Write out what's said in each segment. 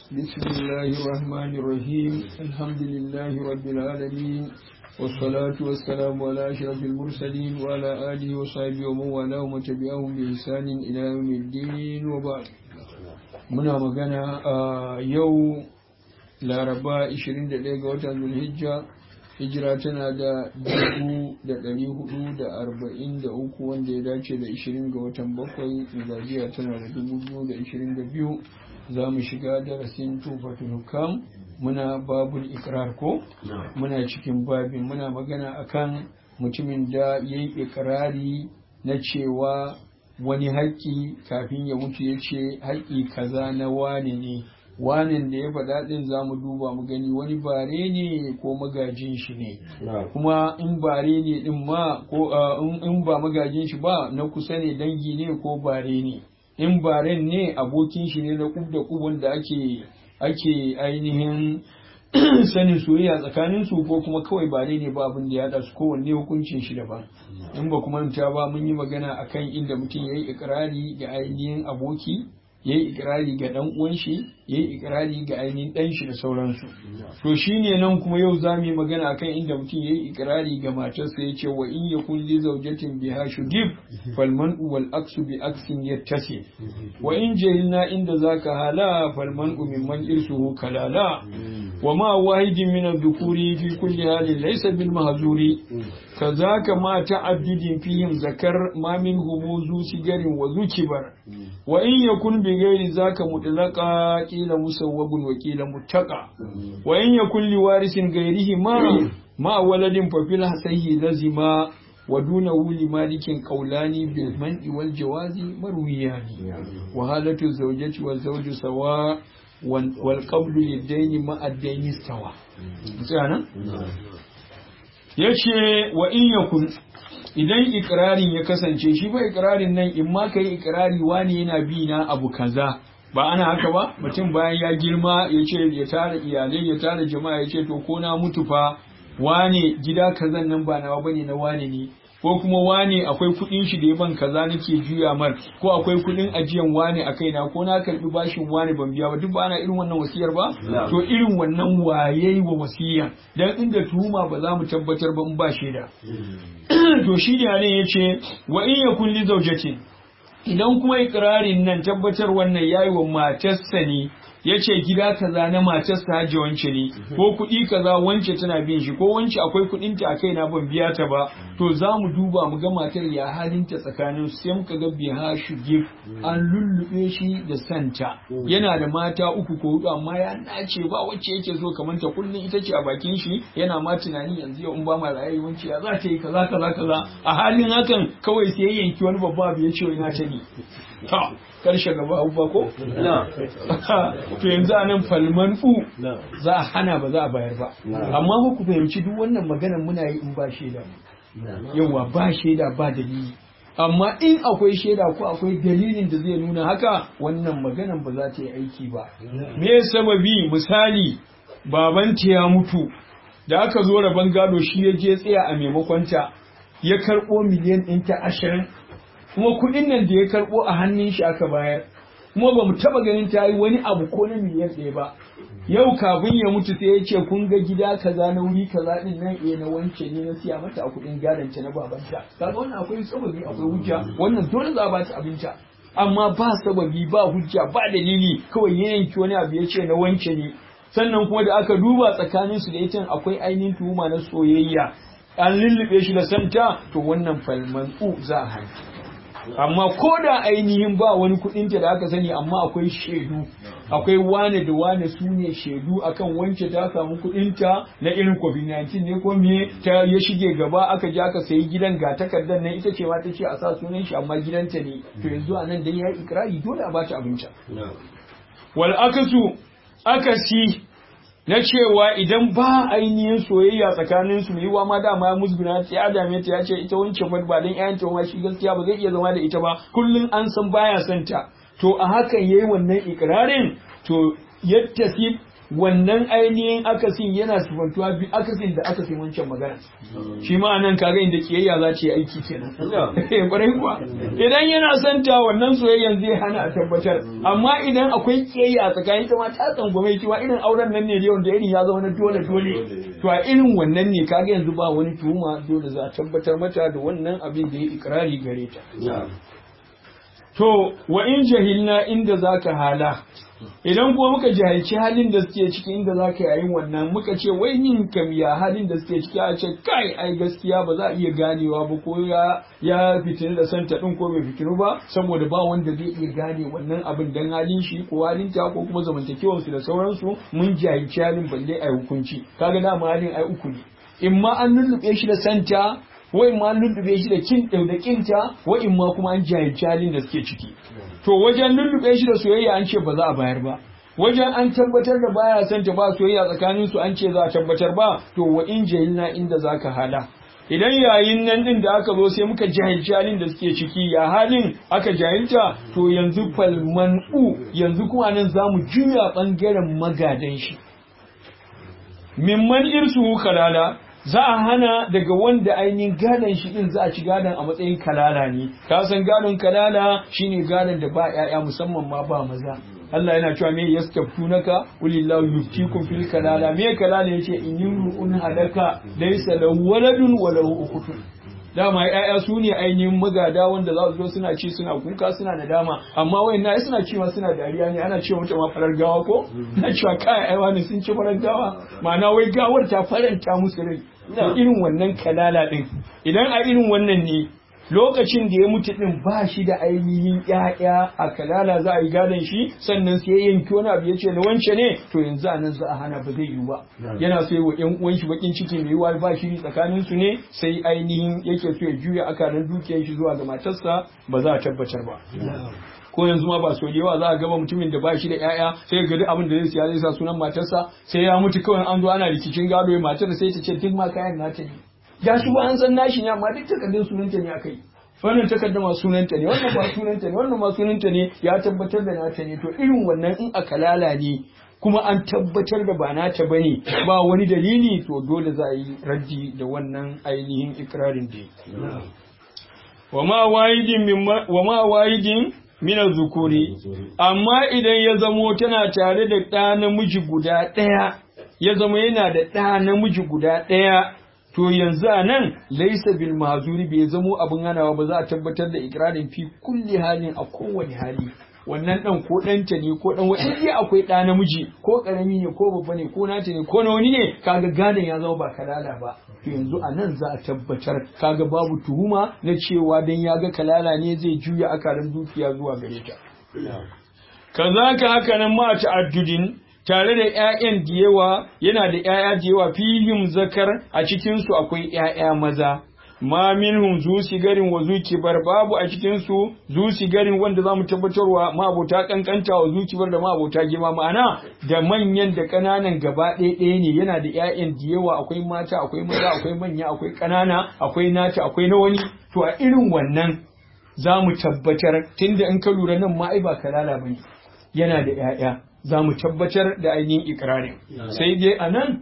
بسم الله الرحمن الرحيم الحمد لله رب العالمين والصلاة والسلام على أشرف المرسلين وعلى آله وصحبه ومن والاه ومن تبعهم بإحسان إلى يوم الدين وبعد. muna magana a yau laraba 21 ga watan zulhijja hijira tana da 443 wanda ya dace da 20 ga watan bakwai miladiya tana da 2022. za mu shiga darasin tufatul hukam, muna babul ikrar ko muna cikin babin muna magana akan mutumin da ya yi ikrari na cewa wani haƙƙi kafin ya mutu ya ce haƙƙi kaza na wane ne, wanen da ya faɗa ɗin za mu duba mu gani wani bare ne ko magajin shi ne, kuma in bare ne ɗin ma ko in ba magajin shi ba na kusa ne, dangi ne ko bare ne, in baren ne abokin shi ne na kub da kub wanda ake ainihin sanin soyayya tsakanin su, ko kuma kawai bare ne ba abin da ya haɗa su, kowanne hukuncin shi daban. In ba kuma ta ba mun yi magana akan inda mutum yayi ikrari ga ainihin aboki, yayi ikrari ga dan uwan shi, yayi ikrari ga ainihin dan shi da sauransu. To shine nan kuma yau zamu yi magana akan inda mutum yayi ikrari ga matarsa yace wa in yakun li zawjatin biha shudib falman'u wal aksu bi aksin yattasi wa in jahilna inda zaka hala falman'u mimman irsuhu kalala wa ma wahidin min adh-dhukuri fi kulli halin laysa bil mahzuri kazaka ma ta'addidin fihim zakar ma minhum zu sigarin wa zu kibar wa in yakun bi ghairi zaka mutlaqa qila musawwabun wa qila muttaqa wa in yakun li warisin ghairihi ma waladin fa fil hasayyi lazima wa dunahu li malikin qawlani bil man'i wal jawazi marwiyani wa halatu zawjati wal zawju sawa wal qablu lid-dayn ma ad-dayn istawa. Tsana yace wa in yakun, idan ikrarin ya kasance shi ba ikrarin nan in ma kai ikrari wani yana bi na abu kaza, ba ana haka ba, mutum bayan ya girma ya ce ya tara iyalai ya tara jama'a ya ce to ko na mutu fa wane gida kazan nan ba nawa bane na wane ne, ko kuma wane akwai kudin shi da ya ban kaza nake juya mar, ko akwai kudin ajiyan wane a kaina, ko na karbi bashin wane ban biya ba, duk ba ana irin wannan wasiyar ba. To irin wannan waye wa wasiya, dan inda tuhuma ba za mu tabbatar ba in ba shaida. To shi da ne yace wa in yakun li zawjatin, idan kuma ikrarin nan tabbatar wannan yayi wa matarsa ne, yace gida kaza na matarsa haje wance ne, ko kuɗi kaza wance tana bin shi, ko wance akwai kuɗin ta akai na ban biya ta ba, to za mu duba mu ga matar ya halin ta tsakanin sai muka ga biha shugif an lullube shi da santa, yana da mata uku ko hudu amma ya nace ba wacce yake so kamar ta kullun ita ce a bakin shi, yana ma tunani yanzu yau in ba ma rayayi wance ya za ta yi kaza kaza kaza, a halin hakan kawai sai ya yanki wani babba abu ya ce ina ta ne ta karshe gaba abubuwa ko? To yanzu a nan falman'u za a hana ba za a bayar ba, amma ku fahimci duk wannan maganar muna yi in ba shaida, yawa ba shaida ba dalili, amma in akwai shaida ko akwai dalilin da zai nuna haka, wannan maganar ba za ta yi aiki ba. Me sababi? Misali babanta ya mutu, da aka zo rabon gado shi ya je tsaya a maimakon ta, ya karɓo miliyan ɗinta 20, kuma kuɗin nan da ya karɓo a hannun shi aka bayar, kuma ba mu taɓa ganin ta yi wani abu ko na miliyan 1 ba. Yau kafin ya mutu sai ya ce kun ga gida kaza na wuri kaza din nan na wance ne na siya mata a kuɗin gadon ta na babanta. Kaga wannan akwai sababi akwai hujja, wannan dole za a ba ta abinta. Amma ba sababi ba hujja ba dalili, kawai ya yanki wani abu ya ce na wance ne. Sannan kuma da aka duba tsakanin su da ita akwai ainihin tuhuma na soyayya, an lullube shi da santa, to wannan falman'u za a hana. Amma ko da ainihin ba wani kudinta da aka sani, amma akwai shaidu, akwai wane da wane su ne shaidu akan wance ta samu kudinta na irin covid-19 ne ko me ta ya shige gaba, aka je aka sayi gidan ga takardar nan, ita ce ma ta ce a sa sunan shi amma gidanta ne, to yanzu a nan dan ya yi ikrari dole a bata abinci. Wal akasi na cewa idan ba ainihin soyayya tsakanin su, yiwa ma dama ya musguna ta ya dame ta ya ce ita wancan ba dan ƴaƴan ta ma shi gaskiya ba zai iya zama da ita ba, kullun an san baya son ta, to a hakan yayi wannan ikrarin, to yattasi wannan ainihin akasin yana sifantuwa bi akasin da akasin wancan magana shi ma anan kaga inda kiyayya za ta yi aiki kenan kwarai kuwa idan yana santa wannan soyayyan zai hana a tabbatar amma idan akwai kiyayya a tsakanin ta ma ta tsangwame cewa irin auren nan ne da yawan da irin ya zama na dole to a irin wannan ne kaga yanzu ba wani tuhuma dole za a tabbatar mata da wannan abin da ya ikrari gare ta to wa in jahilna inda zaka hala idan kuma muka jahilci halin da suke ciki inda zaka yayin wannan muka ce wai yin kamiya halin da suke ciki a ce kai ai gaskiya ba za a iya ganewa ba ko ya fitini da santa din ko bai fitinu ba saboda ba wanda zai iya gane wannan abin dan halin shi ko halin ta ko kuma zamantakewar su da sauransu mun jahilci halin balle ai hukunci kaga dama halin ai uku ne in ma an lullube shi da santa wai ma lullube shi da da kinta wa in ma kuma an jahilci halin da suke ciki to wajen lullube shi da soyayya an ce ba za a bayar ba wajen an tabbatar da baya son ta ba soyayya tsakanin su an ce za a tabbatar ba to wa in jahilna inda zaka hala idan yayin nan din da aka zo sai muka jahilci halin da suke ciki ya halin aka jahilta to yanzu falman'u yanzu kuma nan zamu juya bangaren magadan shi mimman irsu kalala za a hana daga wanda ainihin gadon shi din za a ci gadon a matsayin kalala ne ka san gadon kalala shine gadon da ba ƴaƴa musamman ma ba maza Allah yana cewa me yastaftunaka ulillahu yuftikum fil kalala me kalala yace in yurun halaka laysa lahu waladun wa lahu ukhtun dama ƴaƴa su ne ainihin magada wanda za su zo suna ci suna kuka suna nadama amma wayannan suna cewa suna dariya ne ana cewa mutum ma farar gawa ko na cewa kai ai wani sun ci farar gawa ma'ana wai gawar ta faranta musu rai irin wannan kalala din idan a irin wannan ne lokacin da ya mutu din ba shi da ainihin ƴaƴa a kalala za a yi gadon shi sannan sai ya yanki wani abu ya ce na wance ne to yanzu anan za a hana ba zai yiwu ba yana so wa ƴan uwan shi bakin ciki mai yiwuwa ba shi tsakanin su ne sai ainihin yake so ya juya akalan dukiyar shi zuwa ga matarsa ba za a tabbatar ba ko yanzu ma ba so da yawa za a gaba mutumin da ba shi da ƴaƴa sai ga duk abin da zai siya zai sa sunan matarsa sai ya mutu kawai an zo ana rikicin gado ya matar sai ta ce duk ma kayan nata ne ya shi ba an san nashi ne amma duk takardun sunanta ne akai wannan takardar ma sunanta ne wannan ba sunanta ne wannan ma sunanta ne ya tabbatar da nata ne to irin wannan in aka lala ne kuma an tabbatar da ba nata bane ba wani dalili to dole za a yi raddi da wannan ainihin ikrarin da wa ma wahidin mina zukuri amma idan ya zamo tana tare da ɗa namiji guda ɗaya ya zama yana da ɗa namiji guda ɗaya to yanzu a nan laisa bil mazuri bai zamo abin hanawa ba za a tabbatar da ikrarin fi kulli halin a kowane hali wannan dan ko ɗanta ne ko dan wani dai akwai ɗa namiji ko karami ne ko babba ne ko nata ne ko na wani ne kaga gadon ya zama ba kalala ba to yanzu a nan za a tabbatar kaga babu tuhuma na cewa dan ya ga kalala ne zai juya akalan dukiya zuwa gare ta kazaka haka nan ma ta'addudin tare da ƴaƴan da yawa yana da ƴaƴa da yawa fihim zakar a cikin su akwai ƴaƴa maza ma minhum zu sigarin wa zu kibar babu a cikin su zu sigarin wanda zamu tabbatarwa ma abota kankanta wa zu kibar da ma abota girma ma'ana da manyan da kananan gaba ɗaya ne yana da ƴaƴan da yawa akwai mata akwai maza akwai manya akwai kanana akwai nata akwai na wani to a irin wannan zamu tabbatar tunda in ka lura nan ma ai ba kalala bane yana da ƴaƴa zamu tabbatar da ainihin ikrarin sai dai anan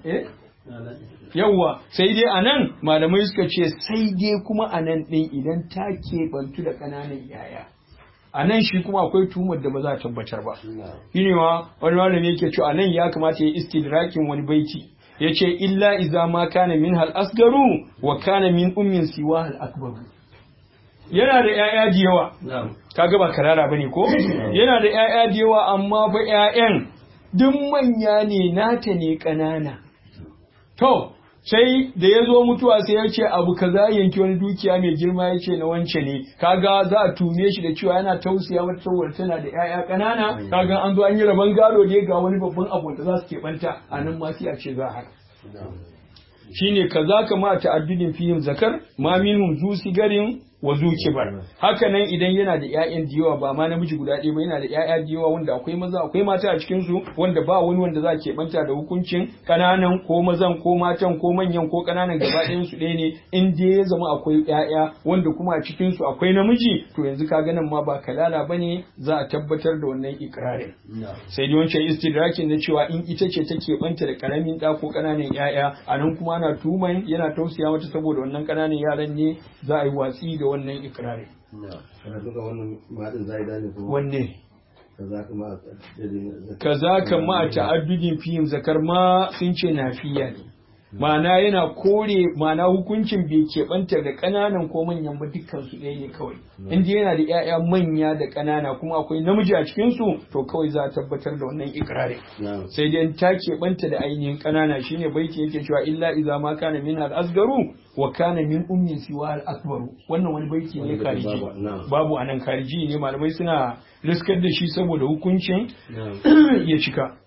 yawwa sai dai anan malamai suka ce sai dai kuma anan din idan ta keɓantu da ƙananan yaya anan shi kuma akwai tuhumar da ba za a tabbatar ba shine ma wani malami yake cewa anan ya kamata ya istidrakin wani baiti yace illa iza ma kana min hal asgaru wa kana min ummin siwa hal akbaru yana da ƴaƴa da yawa kaga ba karara bane ko yana da ƴaƴa da yawa amma fa ƴaƴan duk manya ne nata ne ƙanana to sai da ya zo mutuwa sai ya ce abu kaza yanki wani dukiya mai girma ya ce na wance ne kaga za a tume shi da cewa yana tausaya mata saboda tana da ƴaƴa ƙanana kaga an zo an yi rabon gado ne ga wani babban abu da za su keɓanta a nan ma sai a ce za a haka shine kaza kama ta'addudin fihim zakar ma minhum zu sigarin wa zu kibar. Haka nan idan yana da ƴaƴan diyawa ba ma namiji guda ɗaya ba, yana da ƴaƴa diyawa wanda akwai maza akwai mata a cikin su, wanda ba wani wanda za ke banta da hukuncin kananan ko mazan ko matan ko manyan ko kananan gaba ɗayan su ɗaya ne, in dai ya zama akwai ƴaƴa wanda kuma a cikin su akwai namiji, to yanzu ka ganin ma ba kalala bane, za a tabbatar da wannan ikrarin. Sai dai wancan istidrakin na cewa in ita ce take banta da karamin ɗa ko kananan ƴaƴa, a nan kuma ana tuman yana tausaya mata saboda wannan kananan yaran ne, za a yi watsi da wannan ikrarin. Wanne? Kaza kama a ta'addudin fihim zakar ma sun ce nafiya ne. Ma'ana yana kore, ma'ana hukuncin bai keɓanta da ƙananan ko manyan ba, dukkan su ɗaya ne kawai. Inda yana da ƴaƴa manya da ƙanana kuma akwai namiji a cikin su, to kawai za a tabbatar da wannan ikrarin. Sai dai ta keɓanta da ainihin ƙanana, shine baiti yake cewa illa idza ma kana min al-asgaru wa kana min ummin siwa al-akbaru. Wannan wani baiti ne kariji, babu anan kariji ne, malamai suna riskar da shi saboda hukuncin ya cika.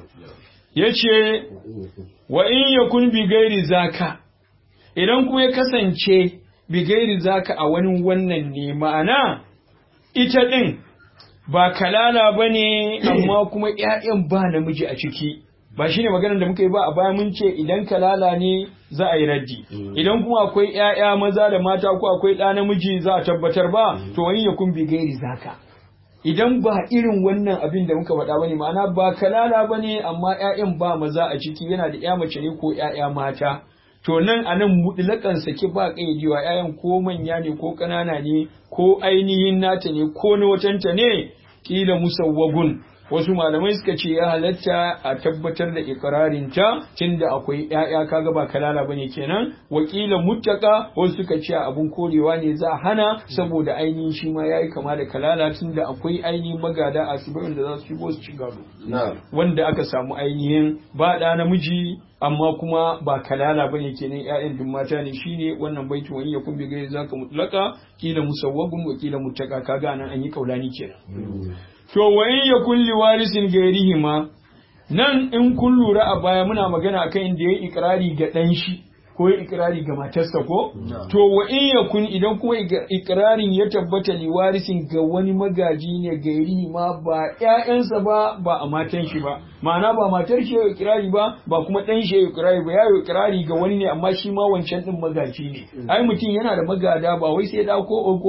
Ya ce wa in yakun bi gairi zaka, idan kuma ya kasance bi gairi zaka a wani wannan ne, ma'ana ita ɗin ba kalala ba ne amma kuma ‘ya'yan ba namiji a ciki, ba shi ne maganar da muka yi ba a baya, mun ce idan kalala ne za a yi raddi, idan kuma akwai ‘ya'ya maza da mata ko akwai ɗa namiji za a tabbatar ba, to wani yakun bi gairi zaka. Idan ba irin wannan abin da muka faɗa bane, ma'ana ba kalala bane amma ƴaƴan ba maza a ciki, yana da ƴa mace ne ko ƴaƴa mata, to nan anan mutlakan sake ba kaidewa, ƴaƴan ko manya ne ko ƙanana ne ko ainihin nata ne ko na watanta ne, kila musawwagun. Wasu malamai suka ce ya halatta a tabbatar da ikrarinta tunda akwai ƴaƴa, kaga ba kalala bane kenan. Wakila muttaka, wasu suka ce abun korewa ne za a hana saboda ainihin shi ma yayi kama da kalala tunda akwai ainihin magada a sibirin da za su shigo su ci gado. Wanda aka samu ainihin ba ɗa namiji amma kuma ba kalala bane kenan, ƴaƴan duk mata ne, shine wannan baitin wani ya kumbi gai zaka mutlaka kila musawwagun wa kila muttaka, kaga nan an yi kaulani kenan. To wa in yakun li warisin gairihima, nan in kun lura a baya muna magana akan inda yayi ikrari ga dan shi ko ya ikrari ga matarsa ko, to wa in yakun idan kuma ikrarin ya tabbata li warisin ga wani magaji ne gairihima, ba ƴaƴansa ba ba a matan shi ba, ma'ana ba matar shi ya ikrari ba ba kuma dan shi ya ikrari ba, ya yi ikrari ga wani ne amma shi ma wancan din magaji ne. Ai mutum yana da magada, ba wai sai da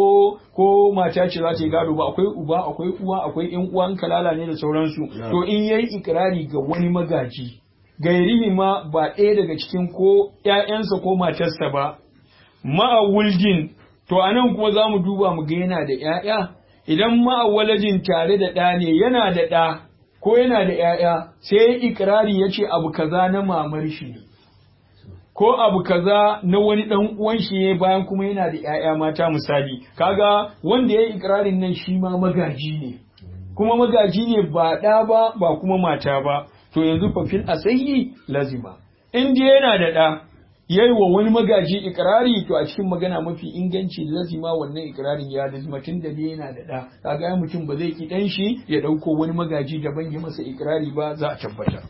ko mata ce za ta yi gado ba, akwai uba akwai uwa akwai ƴan uwan kalala ne da sauransu. To in yayi ikrari ga wani magaji gairihi ma ba ɗaya daga cikin ko ƴaƴansa ko matarsa ba, ma'awuldin, to anan kuma za mu duba mu ga yana da ƴaƴa. Idan ma'awwaladin tare da ɗa ne, yana da ɗa ko yana da ƴaƴa, sai ikrari ya ce abu kaza na mamar shi ne ko abu kaza na wani dan uwan shi ne, bayan kuma yana da ƴaƴa mata misali, kaga wanda yayi ikrarin nan shi ma magaji ne, kuma magaji ne ba ɗa ba ba kuma mata ba. To yanzu fa fil asahi lazima, in dai yana da ɗa yayi wa wani magaji ikrari, to a cikin magana mafi inganci lazima wannan ikrarin ya lazima tunda dai yana da ɗa, kaga mutum ba zai ki dan shi ya dauko wani magaji daban ya masa ikrari ba, za a tabbata.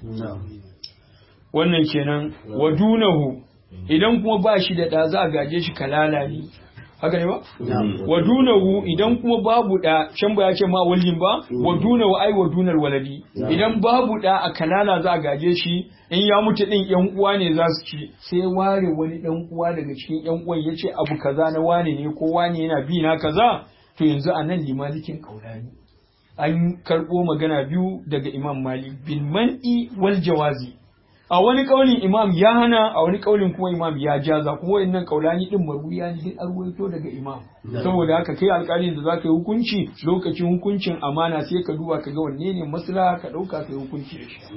Wannan kenan. Wa dunahu, idan kuma ba shi da ɗa za a gaje shi kalala ne, haka ne ba? Wa dunahu, idan kuma babu ɗa, can ba ya ce ma wallin ba, wa dunahu ai wa dunar waladi, idan babu ɗa a kalala za a gaje shi, in ya mutu ɗin ƴan uwa ne za su ci, sai ware wani ɗan uwa daga cikin ƴan uwan ya ce abu kaza na wane ne ko wane yana bi na kaza, to yanzu a nan limalikin kaulani an karɓo magana biyu daga Imam Malik bil man'i wal jawazi. A wani kaulin imam ya hana, a wani kaulin kuma imam ya jaza, kuma wayannan kaulani din marwiya ne duk arwaito daga imam. Saboda haka kai alƙalin da zaka yi hukunci, lokacin hukuncin amana sai ka duba ka ga wanne ne maslaha ka dauka ka yi hukunci da shi.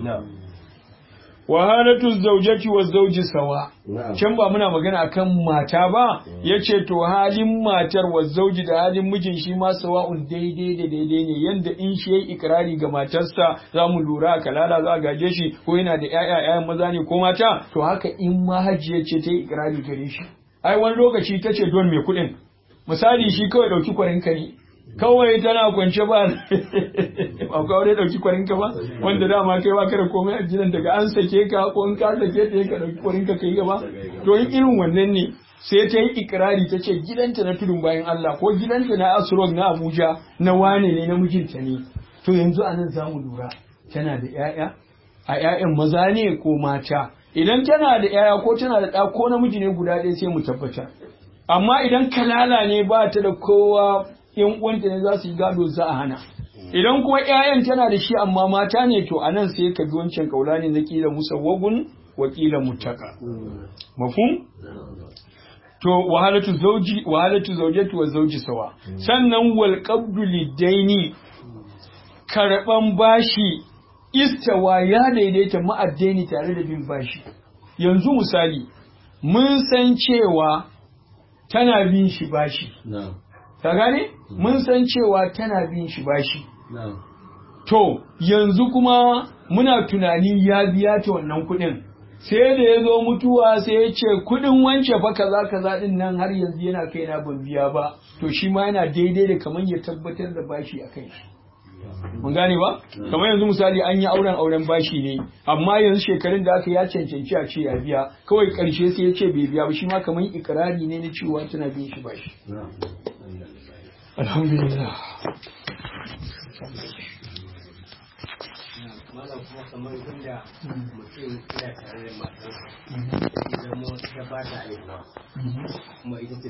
Wa halatu zawjati wa zawji sawa. Can ba muna magana akan mata ba, yace to halin matar wa zawji da halin mijin shi ma sawa'un daidai da daidai ne, yanda in shi yayi ikrari ga matarsa za mu lura kalala za gaje shi, ko yana da ƴaƴan maza ne ko mata, to haka in ma hajiya ce ta yi ikrari gare shi. Ai wani lokaci tace don me kuɗin, misali shi kawai dauki kwarinka ne, kawai tana kwance ba ba ka wani dauki kwarinka ba, wanda dama kai ba kada komai a jiran daga an sake ka ko in ka sake ta ka dauki kwarinka kai gaba. To in irin wannan ne sai ta yi ikirari ta ce gidanta na tudun bayan Allah ko gidanta na Asrog na Abuja na wane ne na mijinta ne, to yanzu anan za mu lura tana da 'ya'ya, a 'ya'yan maza ne ko mata. Idan tana da 'ya'ya ko tana da ɗa ko namiji ne guda ɗaya sai mu tabbatar. Amma idan kalala ne ba ta da kowa, 'yan uwanta ne za su yi gado, za a hana. Idan kuma 'ya'yan tana da shi amma mata ne, to anan sai ka bi wancan kaula ne na kila musawwagun wa kila mutaka. Mafhum? To wahalatu zawjati wa zawji sawa. Sannan wal qabdu lidaini, karban bashi istawa ya daidaita ma'addaini tare da bin bashi. Yanzu misali mun san cewa tana bin shi bashi. Ka gane? Mun san cewa tana bin shi bashi. To yanzu kuma muna tunani ya biya ta wannan kuɗin. Sai da ya zo mutuwa sai ya ce kuɗin wance fa kaza kaza din nan har yanzu yana kai na ban biya ba. To shi ma yana daidai da kamar ya tabbatar da bashi a kai shi. Mun gane ba? Kamar yanzu misali an yi auren bashi ne, amma yanzu shekarun da aka ya cancanci a ce ya biya, kawai karshe sai ya ce bai biya ba, shi ma kamar ikirari ne na cewa tana bin shi bashi. Alhamdulillah. Malam kuma kamar inda mutum yana tare da matarsa, idan mu ta ba ta haihuwa, kuma ita ce